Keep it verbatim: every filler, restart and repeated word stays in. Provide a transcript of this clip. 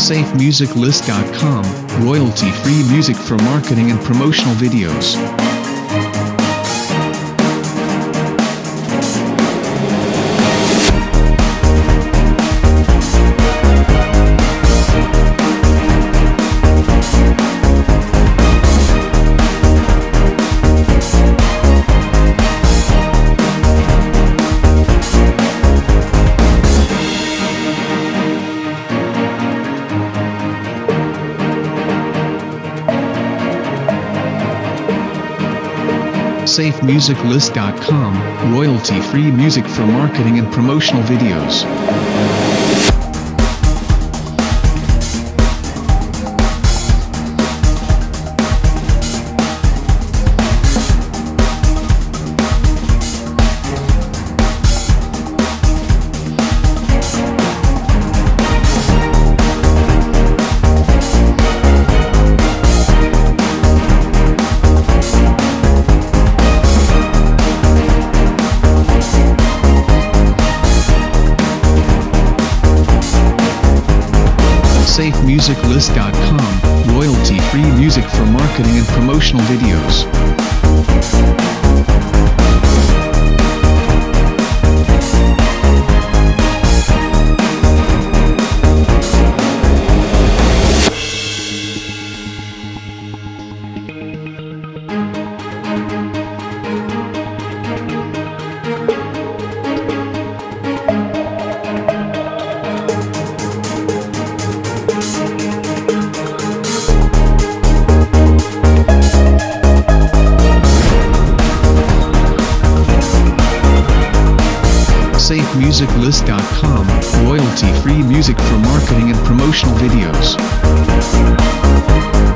safe music list dot com, royalty-free music for marketing and promotional videos. safe music list dot com, royalty-free music for marketing and promotional videos. safe music list dot com, royalty-free music for marketing and promotional videos. safe music list dot com, royalty-free music for marketing and promotional videos.